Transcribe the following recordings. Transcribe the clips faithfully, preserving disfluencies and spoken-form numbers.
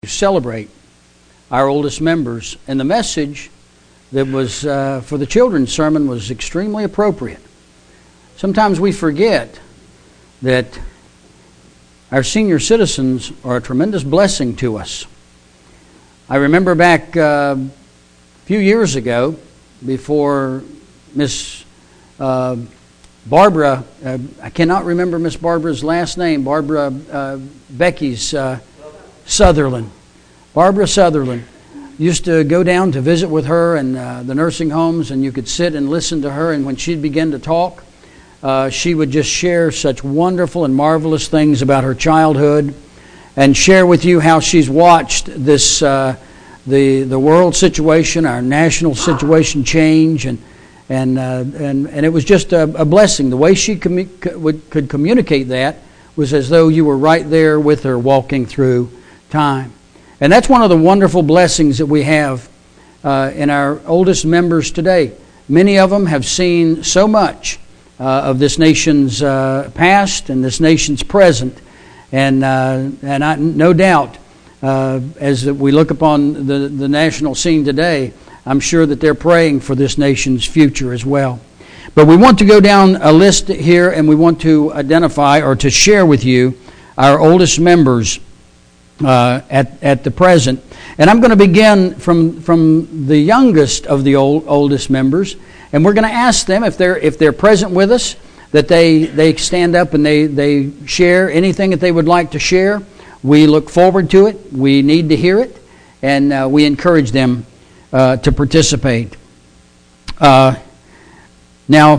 celebrate our oldest members, and the message that was uh, for the children's sermon was extremely appropriate. Sometimes we forget that our senior citizens are a tremendous blessing to us. I remember back uh, a few years ago, before Miss uh, Barbara, uh, I cannot remember Miss Barbara's last name, Barbara uh, Becky's uh, Sutherland. Barbara Sutherland used to go down to visit with her in uh, the nursing homes, and you could sit and listen to her, and when she'd begin to talk, uh, she would just share such wonderful and marvelous things about her childhood and share with you how she's watched this uh, the the world situation, our national situation change, and and uh, and and it was just a, a blessing. The way she commu- would, could communicate that was as though you were right there with her, walking through time. And that's one of the wonderful blessings that we have uh, in our oldest members today. Many of them have seen so much uh, of this nation's uh, past and this nation's present, and uh, and I, no doubt. Uh, as we look upon the, the national scene today, I'm sure that they're praying for this nation's future as well. But we want to go down a list here, and we want to identify or to share with you our oldest members uh, at at the present. And I'm going to begin from from the youngest of the old, oldest members, and we're going to ask them if they're if they're present with us, that they they stand up and they they share anything that they would like to share. We look forward to it. We need to hear it, and uh, we encourage them uh, to participate. Uh, now,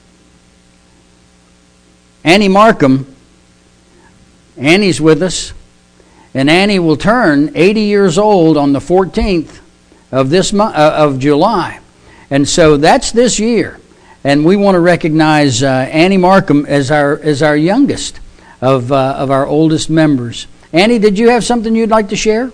Annie Markham, Annie's with us, and Annie will turn eighty years old on the fourteenth of this month uh, of July, and so that's this year. And we want to recognize uh, Annie Markham as our as our youngest of uh, of our oldest members. Annie, did you have something you'd like to share?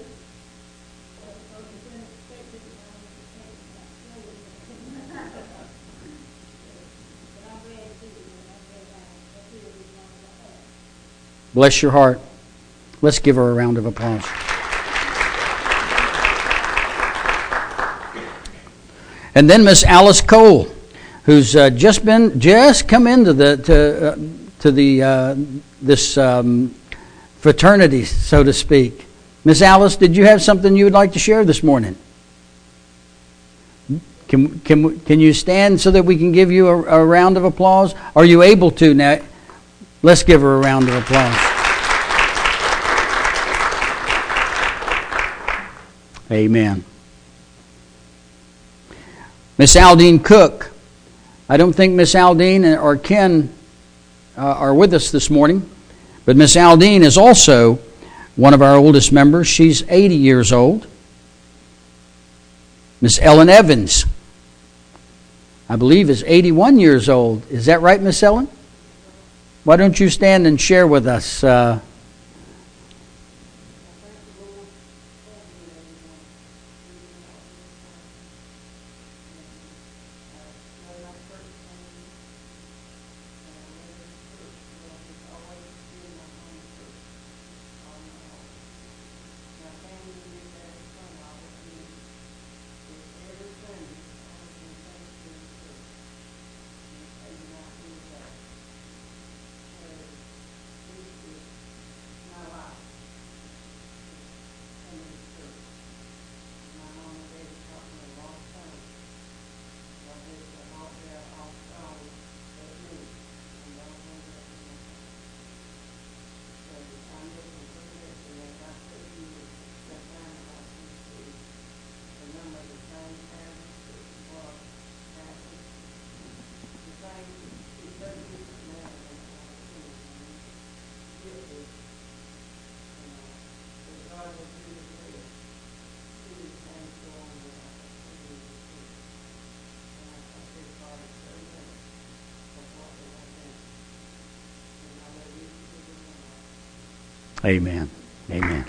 Bless your heart. Let's give her a round of applause. And then Miss Alice Cole, who's uh, just been just come into the to uh, to the uh, this. Um, fraternity, so to speak. Miss Alice, did you have something you would like to share this morning? Can can can you stand so that we can give you a, a round of applause? Are you able to now? Let's give her a round of applause. Amen. Miss Aldine Cook. I don't think Miss Aldine or Ken uh, are with us this morning. But Miss Aldine is also one of our oldest members. She's eighty years old. Miss Ellen Evans, I believe, is eighty-one years old. Is that right, Miss Ellen? Why don't you stand and share with us? Uh, Amen. Amen.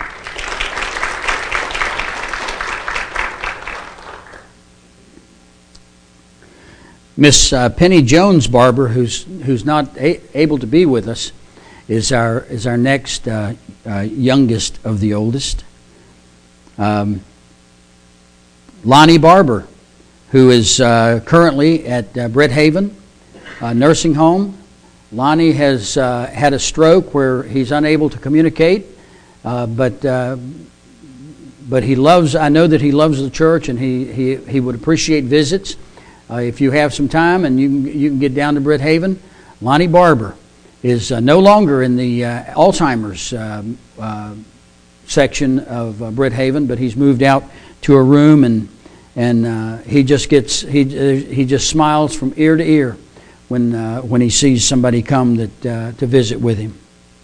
Miss uh, Penny Jones Barber, who's who's not a- able to be with us, is our is our next uh, uh, youngest of the oldest. Um, Lonnie Barber, who is uh, currently at uh, Brett Haven uh, Nursing Home. Lonnie has uh, had a stroke where he's unable to communicate, uh, but uh, but he loves. I know that he loves the church, and he he, he would appreciate visits. Uh, if you have some time and you can, you can get down to Brett Haven, Lonnie Barber is uh, no longer in the uh, Alzheimer's uh, uh, section of uh, Brett Haven, but he's moved out to a room, and and uh, he just gets he uh, he just smiles from ear to ear when uh, when he sees somebody come that uh, to visit with him.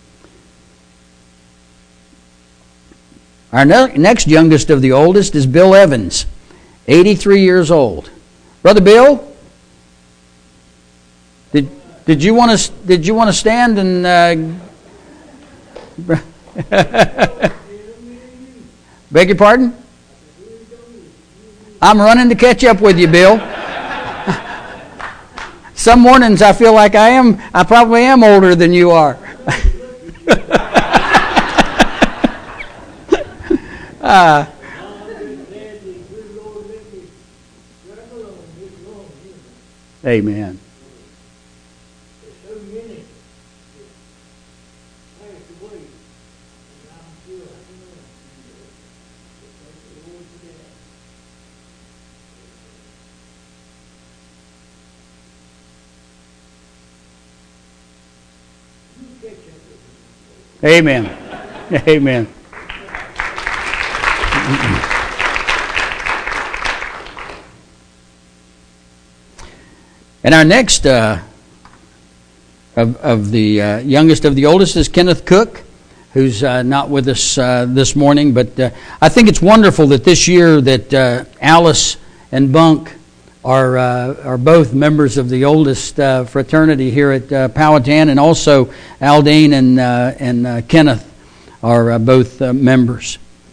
Our ne- next youngest of the oldest is Bill Evans, eighty-three years old. Brother Bill, did did you want to did you want to stand and? Uh, Beg your pardon? I'm running to catch up with you, Bill. Some mornings I feel like I am. I probably am older than you are. uh, Amen. Amen. Amen. And our next uh, of, of the uh, youngest of the oldest is Kenneth Cook, who's uh, not with us uh, this morning. But uh, I think it's wonderful that this year that uh, Alice and Bunk are uh, are both members of the oldest uh, fraternity here at uh, Powhatan, and also Aldine and uh, and uh, Kenneth are uh, both uh, members.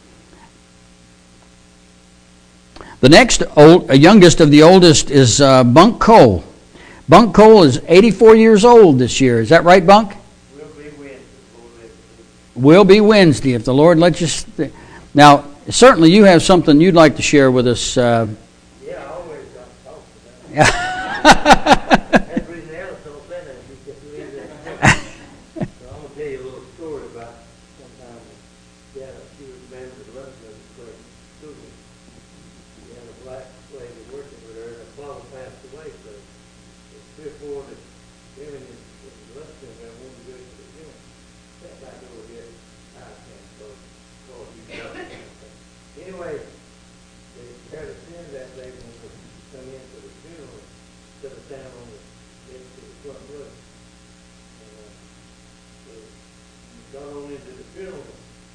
The next old, uh, youngest of the oldest is uh, Bunk Cole. Bunk Cole is eighty-four years old this year. Is that right, Bunk? Will be Wednesday. Will be Wednesday if the Lord lets you. St- now, certainly you have something you'd like to share with us. Uh, yeah, I always got to talk to them. That's the reason Alice don't say that. Because we had that. So I'm going to tell you a little story about sometime yeah, she was a member of the Legislative Club school. She had a black lady working with her, and her father passed away. So it's three or four that women in the Legislative Club wanted to go to the gym. Sat back over here. I can't go. Call you up. Anyway, they had a friend that day when we come in for the funeral, set us down on the next to the front row. And uh, so we got on into the funeral.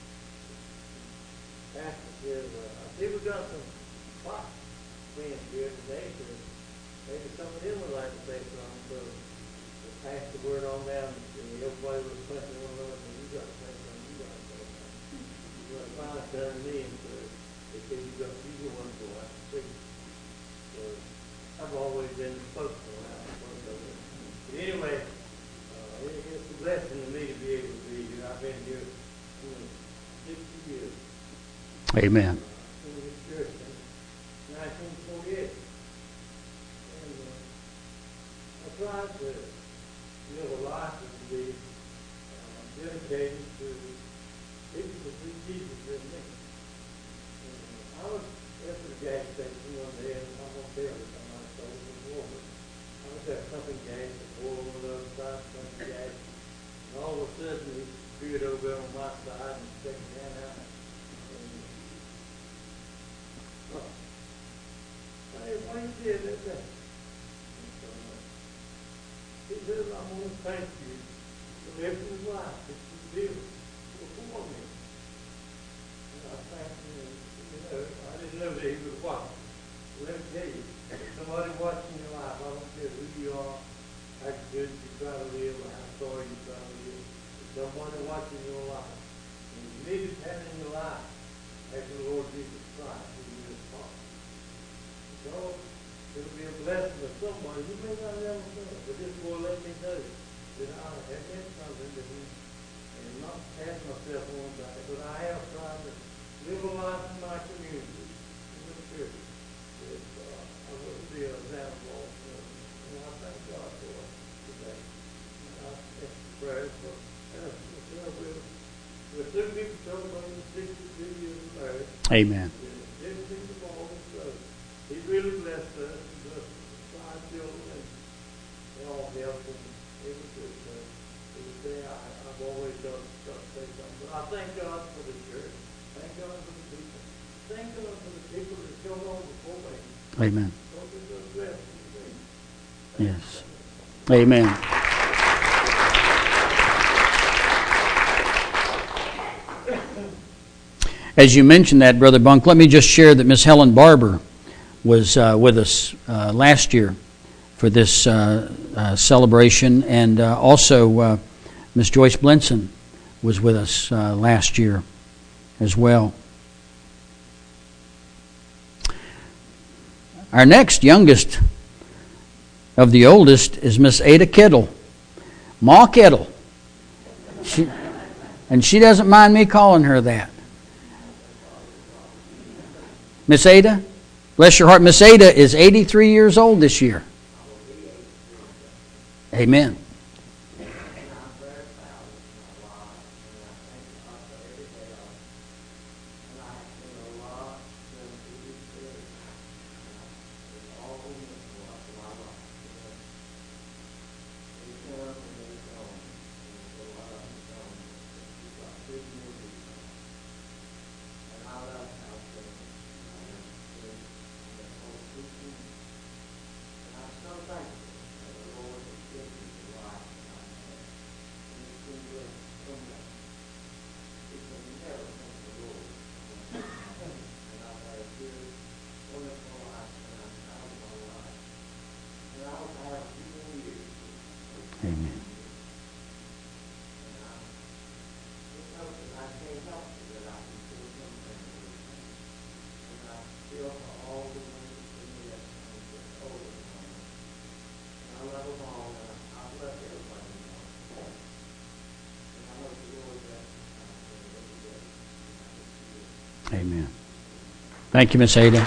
Pastor said, uh, I see we got some spot friends here today, so maybe some of them would like to say something. So we passed the word on down, and everybody was punching one another, and you got to say something, you got to say something. Well, finally turned to me and said, they said, you got, you go on to watch the speak. So I've always been the spokesman when I was working over there. But anyway, uh, it, it's a blessing to me to be able to be here. I've been here for sixty years. Amen. Uh, in this church since nineteen forty-eight. And uh, I tried to live a life that would be uh, dedicated to people to see Jesus in me. I was at the gas station one day, and I'm going to tell you something I told you before, but I was at pumping gas, at four on the other side, pumping gas, and all of a sudden he appeared over there on my side and stuck his hand out. And, oh, hey, why you did that? that? So, uh, he said, I want to thank you for living the life that you lived before me. And I thanked him. I didn't know that he was watching. Let me tell you, somebody watching your life, I don't care who you are, how good you try to live, or how sorry you try to live. There's somebody watching your life. And you need to have in your life, after the Lord Jesus Christ, who is this part. So, it'll be a blessing to somebody. You may not ever know, but this boy let me know that I have done something that he, and not pat myself on the back, but I have tried to live a life in my community, in the church, that uh, I will be an example. And I thank God for it today. And I ask for prayers for us. We're, we're soon be celebrating sixty-two years of marriage. Amen. Everything the Lord has done. He really blessed us, blessed five children, and all health and everything. To this day, I, I've always done stuff to say something. But I thank God for the church. Thank God for the people. Thank God for the people that come on before me. Amen. Lord, it's a blessing to me. Yes. Amen. As you mentioned that, Brother Bunk, let me just share that Miss Helen Barber was uh, with us uh, last year for this uh, uh, celebration, and uh, also uh, Miss Joyce Blinson was with us uh, last year as well. Our next youngest of the oldest is Miss Ada Kittle, Ma Kittle. She, and she doesn't mind me calling her that. Miss Ada, bless your heart. Miss Ada is eighty-three years old this year. Amen. Amen. Amen. Thank you, Miss Ada.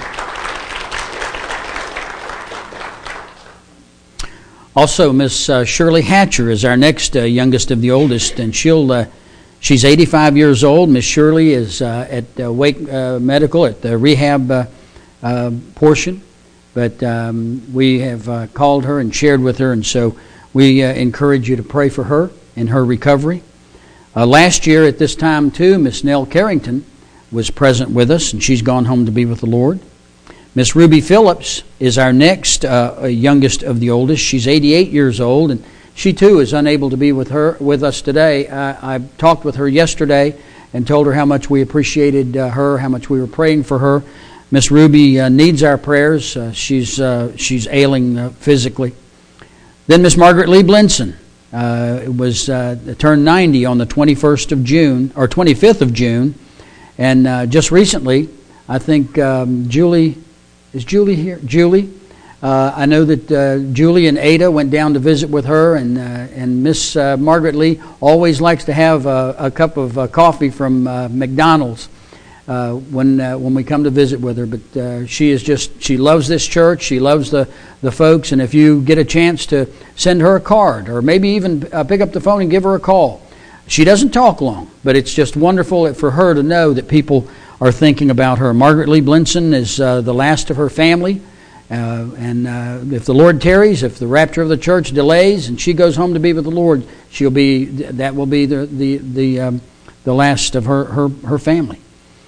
Also, Miss uh, Shirley Hatcher is our next uh, youngest of the oldest, and she'll uh, she's eighty-five years old. Miss Shirley is uh, at uh, Wake uh, Medical at the rehab uh, uh, portion, but um, we have uh, called her and shared with her, and so we uh, encourage you to pray for her in her recovery. Uh, last year at this time, too, Miss Nell Carrington was present with us, and she's gone home to be with the Lord. Miss Ruby Phillips is our next uh, youngest of the oldest. She's eighty-eight years old, and she too is unable to be with her with us today. I, I talked with her yesterday and told her how much we appreciated uh, her, how much we were praying for her. Miss Ruby uh, needs our prayers. Uh, she's uh, she's ailing uh, physically. Then Miss Margaret Lee Blinson uh, was uh, turned ninety on the twenty-first of June or twenty-fifth of June, and uh, just recently, I think um, Julie. Is Julie here? Julie? Uh, I know that uh, Julie and Ada went down to visit with her, and uh, and Miss uh, Margaret Lee always likes to have a, a cup of uh, coffee from uh, McDonald's uh, when uh, when we come to visit with her. But uh, she is just she loves this church. She loves the the folks, and if you get a chance to send her a card, or maybe even uh, pick up the phone and give her a call. She doesn't talk long, but it's just wonderful for her to know that people are thinking about her. Margaret Lee Blinson is uh, the last of her family, uh, and uh, if the Lord tarries, if the rapture of the church delays, and she goes home to be with the Lord, she'll be that will be the the the, um, the last of her her, her family.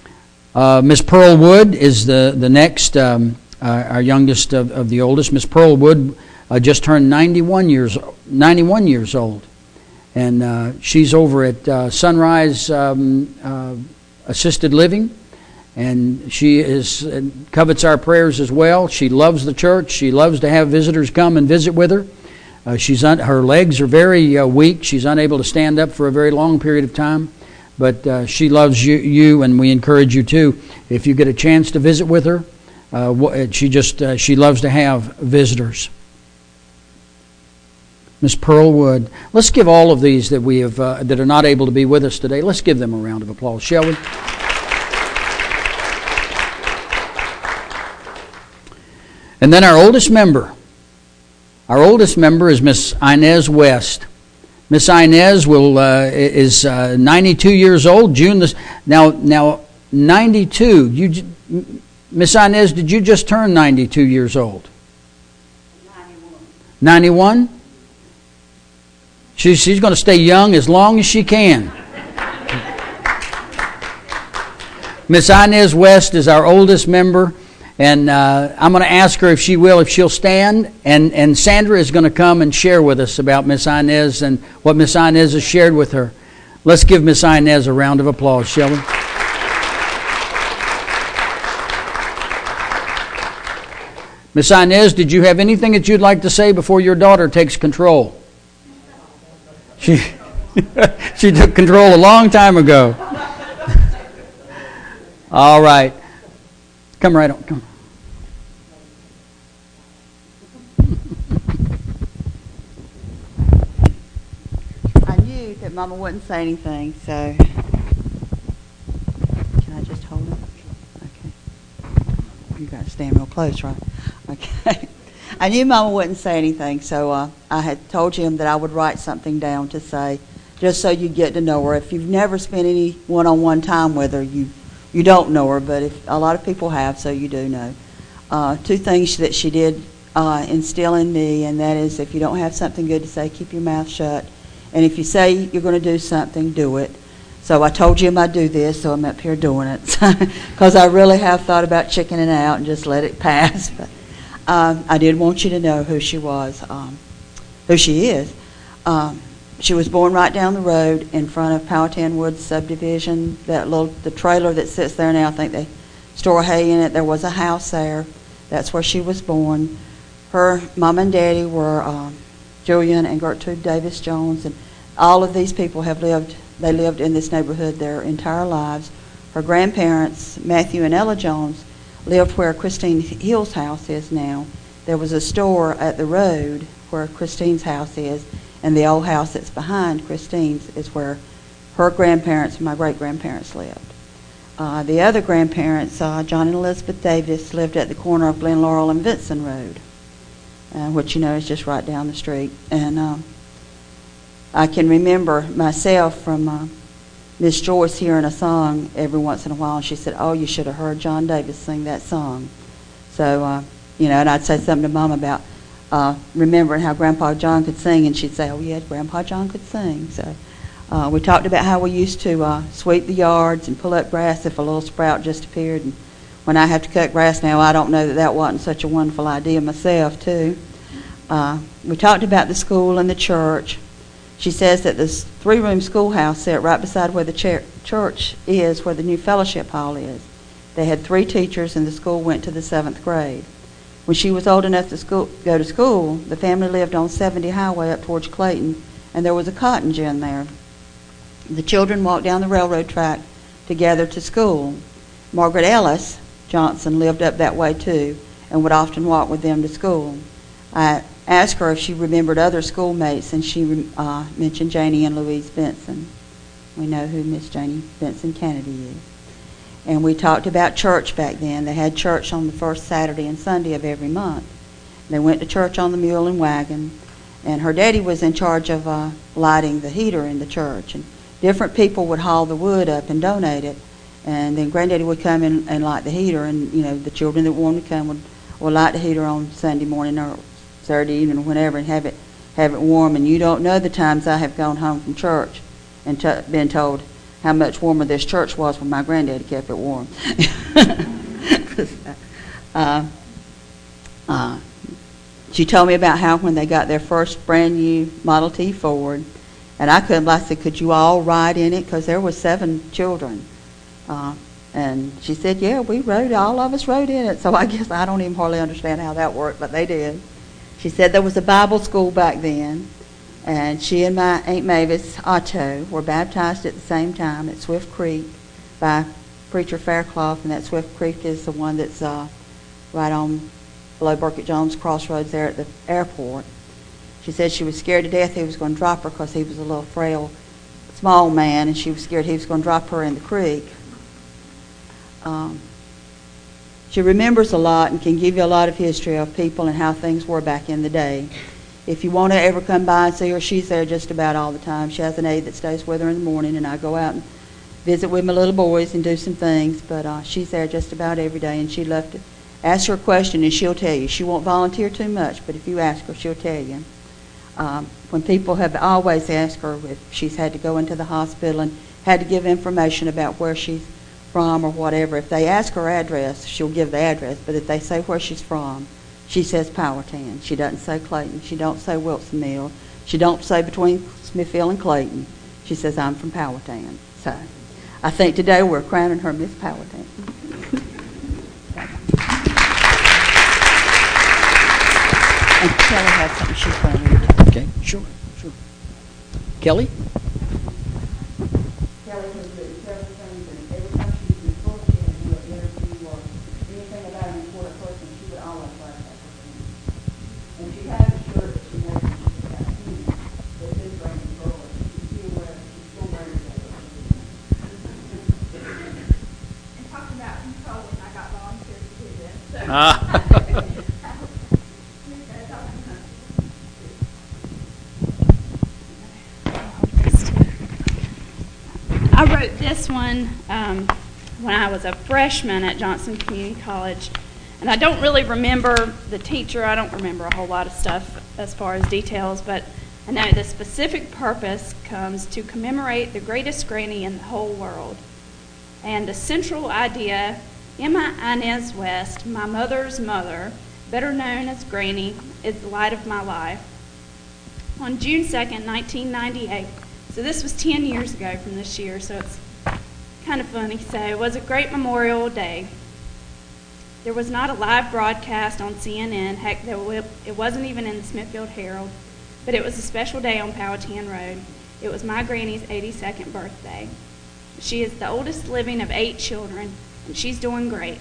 Uh, Miss Pearl Wood is the the next um, uh, our youngest of, of the oldest. Miss Pearl Wood uh, just turned ninety-one years ninety-one years old, and uh, she's over at uh, Sunrise um, uh, Assisted Living. And she is uh, covets our prayers as well. She loves the church. She loves to have visitors come and visit with her. Uh, she's un- her legs are very uh, weak. She's unable to stand up for a very long period of time. But uh, she loves you, you, and we encourage you too. If you get a chance to visit with her, uh, she just uh, she loves to have visitors. Miss Pearl Wood. Let's give all of these that we have uh, that are not able to be with us today. Let's give them a round of applause, shall we? And then our oldest member. Our oldest member is Miss Inez West. Miss Inez will uh, is uh, ninety-two years old. June this now now ninety-two. You, Miss Inez, did you just turn ninety-two years old? ninety-one. ninety-one? She's she's going to stay young as long as she can. Miss Inez West is our oldest member. And uh, I'm going to ask her if she will, if she'll stand. And, and Sandra is going to come and share with us about Miss Inez and what Miss Inez has shared with her. Let's give Miss Inez a round of applause, shall we? Miss Inez, did you have anything that you'd like to say before your daughter takes control? She, she took control a long time ago. All right. Come right on. Come. I knew that Mama wouldn't say anything, so can I just hold it? Okay. You got to stand real close, right? Okay. I knew Mama wouldn't say anything, so uh, I had told Jim that I would write something down to say, just so you get to know her. If you've never spent any one-on-one time with her, you You don't know her, but if, a lot of people have, so you do know. Uh, two things that she did uh, instill in me, and that is if you don't have something good to say, keep your mouth shut. And if you say you're going to do something, do it. So I told Jim I'd do this, so I'm up here doing it. Because I really have thought about chickening out and just let it pass. But um, I did want you to know who she was, um, who she is. Um, She was born right down the road in front of Powhatan Woods subdivision. That little the trailer that sits there now, I think they store hay in it. There was a house there. That's where she was born. Her mom and daddy were um, Julian and Gertrude Davis Jones, and all of these people have lived. They lived in this neighborhood their entire lives. Her grandparents, Matthew and Ella Jones, lived where Christine Hill's house is now. There was a store at the road where Christine's house is. And the old house that's behind Christine's is where her grandparents and my great-grandparents lived. Uh, the other grandparents, uh, John and Elizabeth Davis, lived at the corner of Glen Laurel and Vinson Road, uh, which, you know, is just right down the street. And um, I can remember myself from uh, Miss Joyce hearing a song every once in a while, and she said, oh, you should have heard John Davis sing that song. So, uh, you know, and I'd say something to Mom about Uh, remembering how Grandpa John could sing, and she'd say, oh, yeah, Grandpa John could sing. So uh, we talked about how we used to uh, sweep the yards and pull up grass if a little sprout just appeared. And when I have to cut grass now, I don't know that that wasn't such a wonderful idea myself, too. Uh, we talked about the school and the church. She says that this three-room schoolhouse set right beside where the ch- church is, where the new fellowship hall is. They had three teachers, and the school went to the seventh grade. When she was old enough to school, go to school, the family lived on seventy Highway up towards Clayton, and there was a cotton gin there. The children walked down the railroad track together to school. Margaret Ellis Johnson lived up that way too, and would often walk with them to school. I asked her if she remembered other schoolmates, and she uh, mentioned Janie and Louise Benson. We know who Miss Janie Benson Kennedy is. And we talked about church back then. They had church on the first Saturday and Sunday of every month. They went to church on the mule and wagon, and her daddy was in charge of uh, lighting the heater in the church. And different people would haul the wood up and donate it, and then Granddaddy would come in and light the heater, and you know the children that wanted to come would, would light the heater on Sunday morning or Saturday evening or whenever, and have it have it warm. And you don't know the times I have gone home from church and t- been told how much warmer this church was when my granddaddy kept it warm. uh, uh, she told me about how when they got their first brand new Model T Ford, and I couldn't, I said, could you all ride in it? Because there were seven children. Uh, and she said, yeah, we rode, all of us rode in it. So I guess I don't even hardly understand how that worked, but they did. She said there was a Bible school back then. And she and my Aunt Mavis Otto were baptized at the same time at Swift Creek by Preacher Fairclough, and that Swift Creek is the one that's uh, right on below Burkett Jones Crossroads there at the airport. She said she was scared to death he was going to drop her because he was a little frail, small man, and she was scared he was going to drop her in the creek. Um, She remembers a lot and can give you a lot of history of people and how things were back in the day. If you want to ever come by and see her, she's there just about all the time. She has an aide that stays with her in the morning, and I go out and visit with my little boys and do some things, but uh, she's there just about every day, and she'd love to ask her a question, and she'll tell you. She won't volunteer too much, but if you ask her, she'll tell you. Um, when people have always asked her if she's had to go into the hospital and had to give information about where she's from or whatever, if they ask her address, she'll give the address, but if they say where she's from, she says Powhatan. She doesn't say Clayton. She don't say Wilson Mill. She don't say between Smithfield and Clayton. She says, I'm from Powhatan. So I think today we're crowning her Miss Powhatan. And Kelly has something she's going to read. Okay, sure, sure. Kelly? Kelly has written several things, and every time she's been full, she had to do an interview or anything about an important person, she would always write that for them. And she has a shirt that she made when she was about ten that says Brandon Burley. She's still wearing, she's still wearing that. And talking about controlling, I got volunteered to do this. So. Ah. I wrote this one um, when I was a freshman at Johnson Community College, and I don't really remember the teacher. I don't remember a whole lot of stuff as far as details, but I know the specific purpose comes to commemorate the greatest granny in the whole world. And the central idea, Emma Inez West, my mother's mother, better known as Granny, is the light of my life. On June second, nineteen ninety-eight, so this was ten years ago from this year, so it's kind of funny. So it was a great Memorial Day. There was not a live broadcast on C N N. Heck, there w- it wasn't even in the Smithfield Herald, but it was a special day on Powhatan Road. It was my granny's eighty-second birthday. She is the oldest living of eight children, and she's doing great.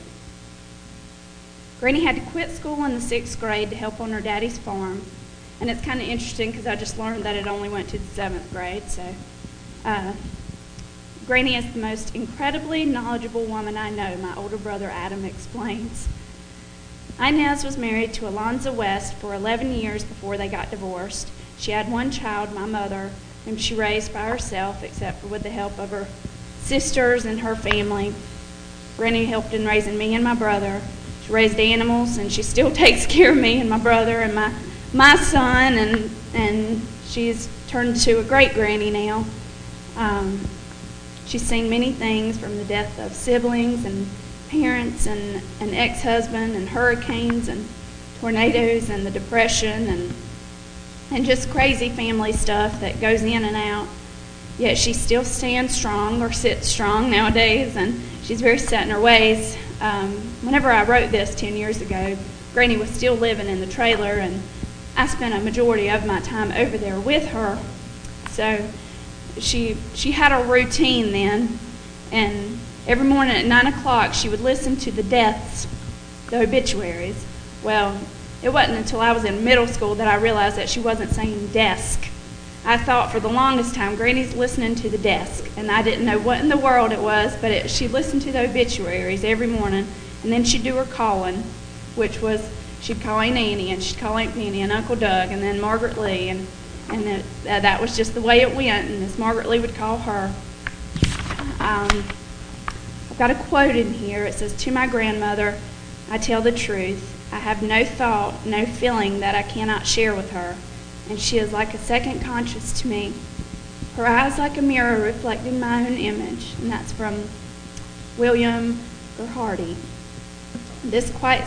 Granny had to quit school in the sixth grade to help on her daddy's farm. And it's kind of interesting because I just learned that it only went to the seventh grade. So, uh, Granny is the most incredibly knowledgeable woman I know, my older brother Adam explains. Inez was married to Alonzo West for eleven years before they got divorced. She had one child, my mother, whom she raised by herself, except for with the help of her sisters and her family. Granny helped in raising me and my brother. She raised animals, and she still takes care of me and my brother and my my son, and and she's turned to a great granny now. Um, she's seen many things, from the death of siblings and parents and an ex-husband and hurricanes and tornadoes and the Depression and and just crazy family stuff that goes in and out. Yet she still stands strong, or sits strong nowadays, and she's very set in her ways. Um, whenever I wrote this ten years ago, Granny was still living in the trailer, and I spent a majority of my time over there with her. So she she had a routine then, and every morning at nine o'clock she would listen to the deaths, the obituaries. Well, it wasn't until I was in middle school that I realized that she wasn't saying desk. I thought for the longest time, Granny's listening to the desk, and I didn't know what in the world it was, but it, she listened to the obituaries every morning, and then she'd do her calling, which was she'd call Aunt Annie, and she'd call Aunt Penny, and Uncle Doug, and then Margaret Lee, and and it, uh, that was just the way it went, and Miss Margaret Lee would call her. Um, I've got a quote in here. It says, "To my grandmother, I tell the truth. I have no thought, no feeling that I cannot share with her, and she is like a second conscience to me. Her eyes like a mirror reflecting my own image," and that's from William Gerhardy. This quite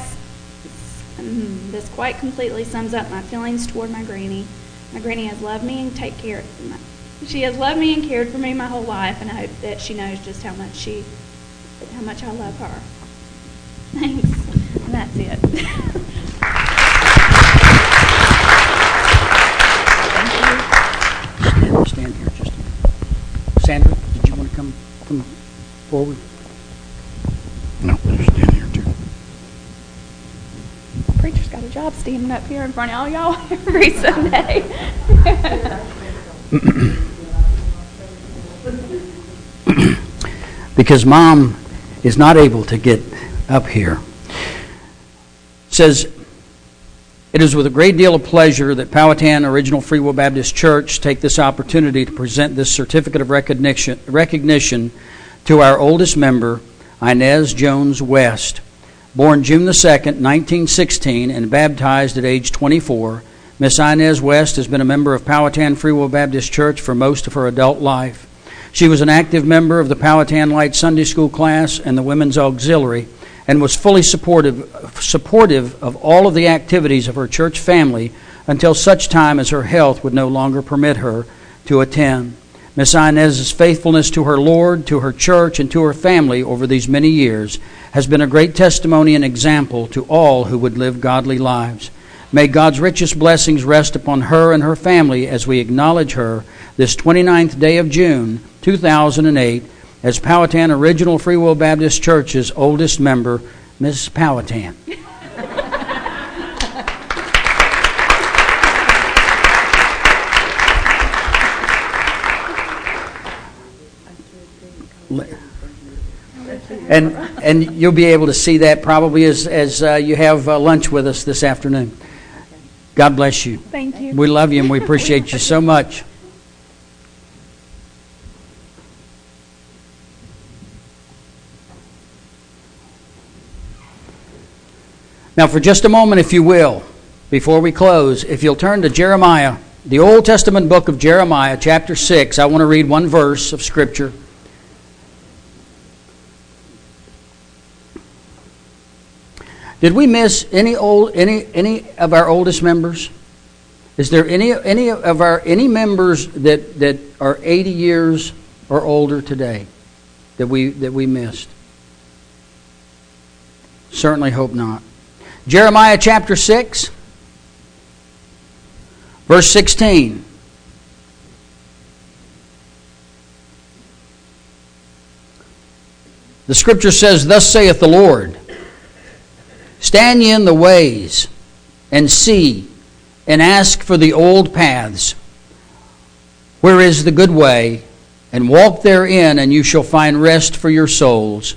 um, this quite completely sums up my feelings toward my granny. My granny has loved me and take care of me. She has loved me and cared for me my whole life, and I hope that she knows just how much she, how much I love her. Thanks. And that's it. Thank you. Stand here just a minute. Sandra, did you want to come come forward? No, stand here too. Preacher's got a job standing up here in front of all y'all every Sunday. Because Mom is not able to get up here. says, "It is with a great deal of pleasure that Powhatan Original Free Will Baptist Church take this opportunity to present this certificate of recognition, recognition to our oldest member, Inez Jones West. Born June the second, nineteen sixteen, and baptized at age twenty-four, Miss Inez West has been a member of Powhatan Free Will Baptist Church for most of her adult life. She was an active member of the Powhatan Light Sunday School class and the Women's Auxiliary, and was fully supportive, supportive of all of the activities of her church family until such time as her health would no longer permit her to attend. Miss Inez's faithfulness to her Lord, to her church, and to her family over these many years has been a great testimony and example to all who would live godly lives. May God's richest blessings rest upon her and her family as we acknowledge her this twenty-ninth day of June, two thousand eight, as Powhatan Original Free Will Baptist Church's oldest member, Miss Powhatan." And and you'll be able to see that probably as, as uh, you have uh, lunch with us this afternoon. God bless you. Thank you. We love you and we appreciate you so much. Now, for just a moment, if you will, before we close, if you'll turn to Jeremiah, the Old Testament book of Jeremiah, chapter six, I want to read one verse of Scripture. Did we miss any old any any of our oldest members? Is there any any of our any members that, that are eighty years or older today that we that we missed? Certainly hope not. Jeremiah chapter six, verse sixteen. The Scripture says, "Thus saith the Lord, stand ye in the ways, and see, and ask for the old paths, where is the good way, and walk therein, and you shall find rest for your souls.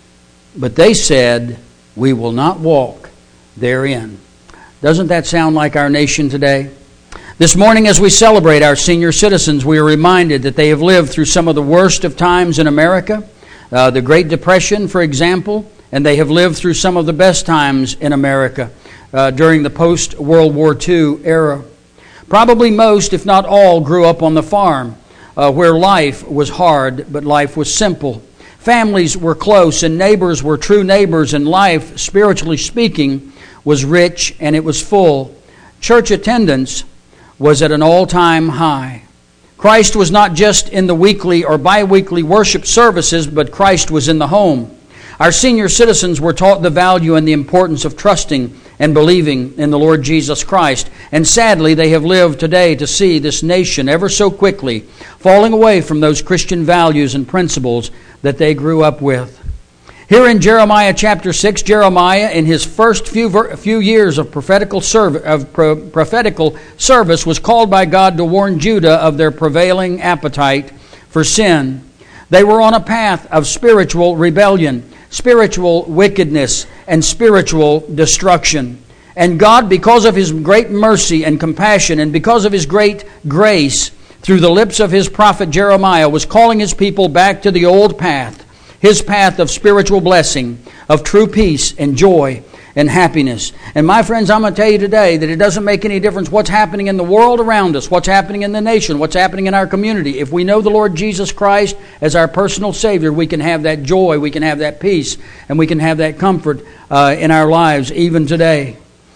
But they said, we will not walk therein." Doesn't that sound like our nation today? This morning, as we celebrate our senior citizens, we are reminded that they have lived through some of the worst of times in America, uh, the Great Depression, for example, and they have lived through some of the best times in America uh, during the post-World War Two era. Probably most, if not all, grew up on the farm, uh, where life was hard, but life was simple. Families were close, and neighbors were true neighbors, and life, spiritually speaking, was rich and it was full. Church attendance was at an all-time high. Christ was not just in the weekly or bi-weekly worship services, but Christ was in the home. Our senior citizens were taught the value and the importance of trusting and believing in the Lord Jesus Christ. And sadly, they have lived today to see this nation ever so quickly falling away from those Christian values and principles that they grew up with. Here in Jeremiah chapter six, Jeremiah, in his first few ver- few years of prophetical serv- of pro- prophetical service, was called by God to warn Judah of their prevailing appetite for sin. They were on a path of spiritual rebellion, spiritual wickedness, and spiritual destruction. And God, because of His great mercy and compassion, and because of His great grace, through the lips of His prophet Jeremiah, was calling His people back to the old path, His path of spiritual blessing, of true peace and joy and happiness. And my friends, I'm going to tell you today that it doesn't make any difference what's happening in the world around us, what's happening in the nation, what's happening in our community. If we know the Lord Jesus Christ as our personal Savior, we can have that joy, we can have that peace, and we can have that comfort uh, in our lives even today.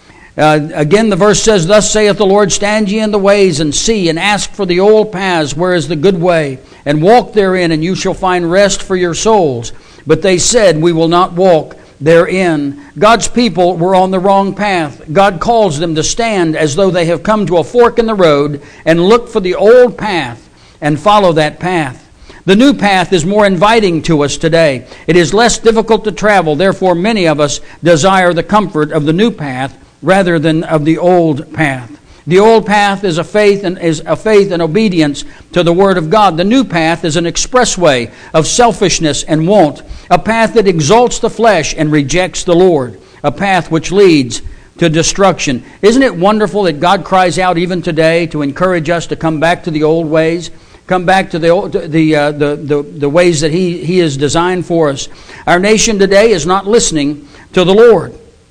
Uh, again, the verse says, "Thus saith the Lord, stand ye in the ways, and see, and ask for the old paths, where is the good way, and walk therein, and you shall find rest for your souls. But they said, we will not walk therein." God's people were on the wrong path. God calls them to stand as though they have come to a fork in the road and look for the old path and follow that path. The new path is more inviting to us today. It is less difficult to travel. Therefore, many of us desire the comfort of the new path rather than of the old path. The old path is a faith and is a faith and obedience to the Word of God. The new path is an expressway of selfishness and want, a path that exalts the flesh and rejects the Lord, a path which leads to destruction. Isn't it wonderful that God cries out even today to encourage us to come back to the old ways? Come back to the old, the, uh, the the the ways that He He has designed for us. Our nation today is not listening to the Lord.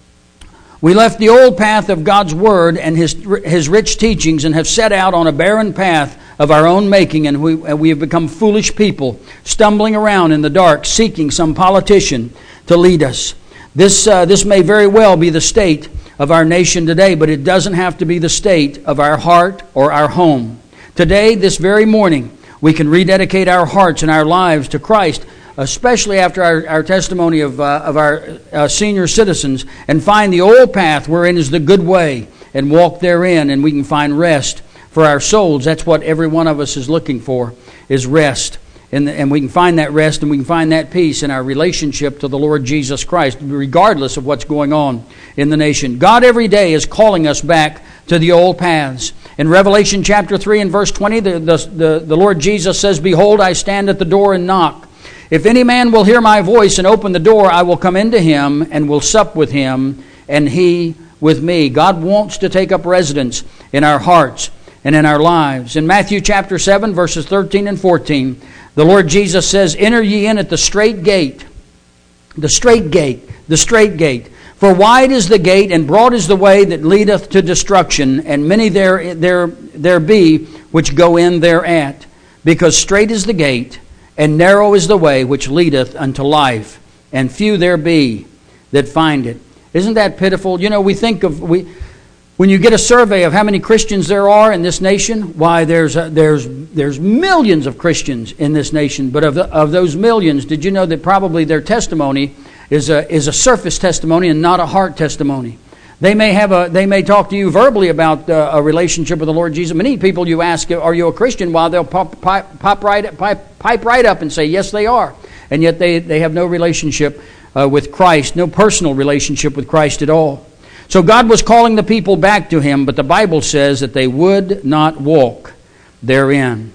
We left the old path of God's Word and His His rich teachings and have set out on a barren path of our own making, and we and we have become foolish people, stumbling around in the dark, seeking some politician to lead us. This uh, this may very well be the state of our nation today, but it doesn't have to be the state of our heart or our home. Today, this very morning, we can rededicate our hearts and our lives to Christ, especially after our, our testimony of, uh, of our uh, senior citizens, and find the old path wherein is the good way, and walk therein, and we can find rest for our souls. That's what every one of us is looking for, is rest. And, and we can find that rest and we can find that peace in our relationship to the Lord Jesus Christ, regardless of what's going on in the nation. God every day is calling us back to the old paths. In Revelation chapter three and verse twenty, the, the, the Lord Jesus says, "Behold, I stand at the door and knock. If any man will hear my voice and open the door, I will come into him and will sup with him, and he with me." God wants to take up residence in our hearts and in our lives. In Matthew chapter seven, verses thirteen and fourteen, the Lord Jesus says, "Enter ye in at the strait gate." The strait gate, the strait gate. "For wide is the gate, and broad is the way that leadeth to destruction, and many there there there be which go in thereat. Because strait is the gate, and narrow is the way which leadeth unto life, and few there be that find it." Isn't that pitiful? You know, we think of we when you get a survey of how many Christians there are in this nation, why there's a, there's there's millions of Christians in this nation. But of the, of those millions, did you know that probably their testimony is a is a surface testimony and not a heart testimony? They may have a they may talk to you verbally about uh, a relationship with the Lord Jesus. Many people you ask, "Are you a Christian?" While they'll pop, pop, pop right pipe, pipe right up and say, "Yes, they are," and yet they they have no relationship uh, with Christ, no personal relationship with Christ at all. So God was calling the people back to Him, but the Bible says that they would not walk therein.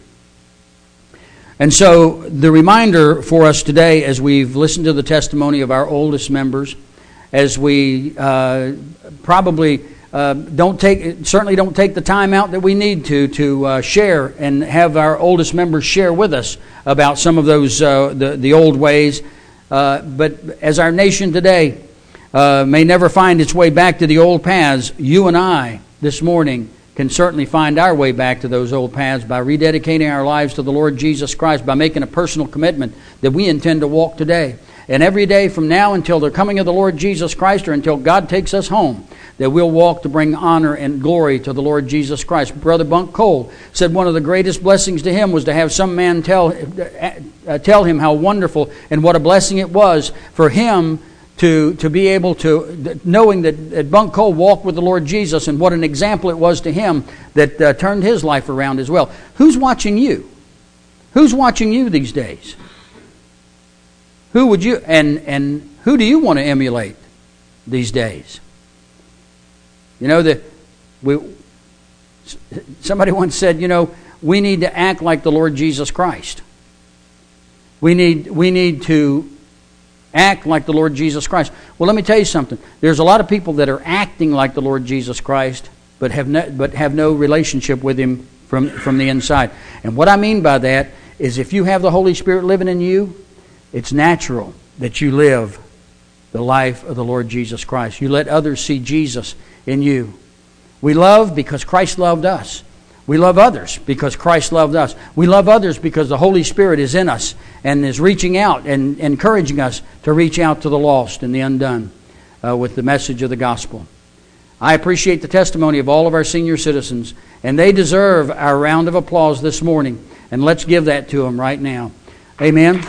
And so the reminder for us today, as we've listened to the testimony of our oldest members, as we uh, probably uh, don't take, certainly don't take the time out that we need to to uh, share and have our oldest members share with us about some of those uh, the the old ways. Uh, but as our nation today uh, may never find its way back to the old paths, you and I this morning can certainly find our way back to those old paths by rededicating our lives to the Lord Jesus Christ, by making a personal commitment that we intend to walk today. And every day from now until the coming of the Lord Jesus Christ, or until God takes us home, that we'll walk to bring honor and glory to the Lord Jesus Christ. Brother Bunk Cole said one of the greatest blessings to him was to have some man tell, uh, tell him how wonderful and what a blessing it was for him to to be able to, knowing that, that Bunk Cole walked with the Lord Jesus, and what an example it was to him that uh, turned his life around as well. Who's watching you? Who's watching you these days? Who would you, and, and who do you want to emulate these days? You know, that we, somebody once said, you know, we need to act like the Lord Jesus Christ. We need, we need to act like the Lord Jesus Christ. Well, let me tell you something. There's a lot of people that are acting like the Lord Jesus Christ, but have no, but have no relationship with Him from, from the inside. And what I mean by that is, if you have the Holy Spirit living in you, it's natural that you live the life of the Lord Jesus Christ. You let others see Jesus in you. We love because Christ loved us. We love others because Christ loved us. We love others because the Holy Spirit is in us and is reaching out and encouraging us to reach out to the lost and the undone uh, with the message of the gospel. I appreciate the testimony of all of our senior citizens, and they deserve our round of applause this morning. And let's give that to them right now. Amen.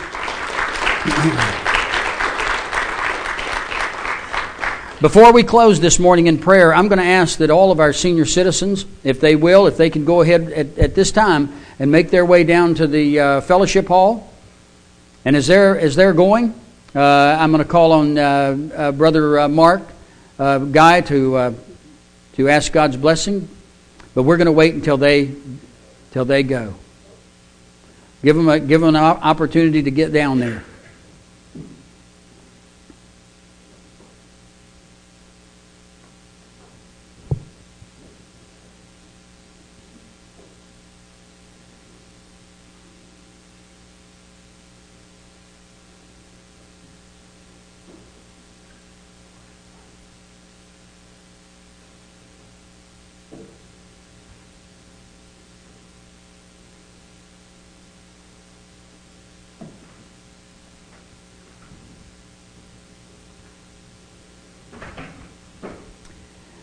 Before we close this morning in prayer, I'm going to ask that all of our senior citizens, if they will, if they can go ahead at, at this time and make their way down to the uh, fellowship hall. And as they're, as they're going, uh, I'm going to call on uh, uh, Brother uh, Mark uh, Guy to uh, to ask God's blessing. But we're going to wait until they till they go. Give them a, give them an opportunity to get down there.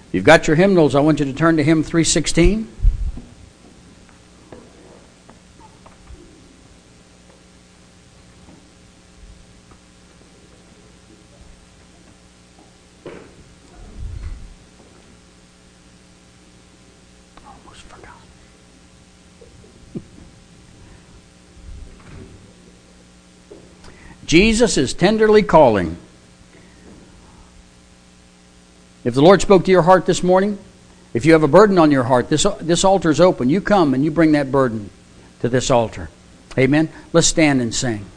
You've got your hymnals. I want you to turn to hymn three sixteen. Almost forgot. Jesus is tenderly calling. If the Lord spoke to your heart this morning, if you have a burden on your heart, this, this altar is open. You come and you bring that burden to this altar. Amen. Let's stand and sing.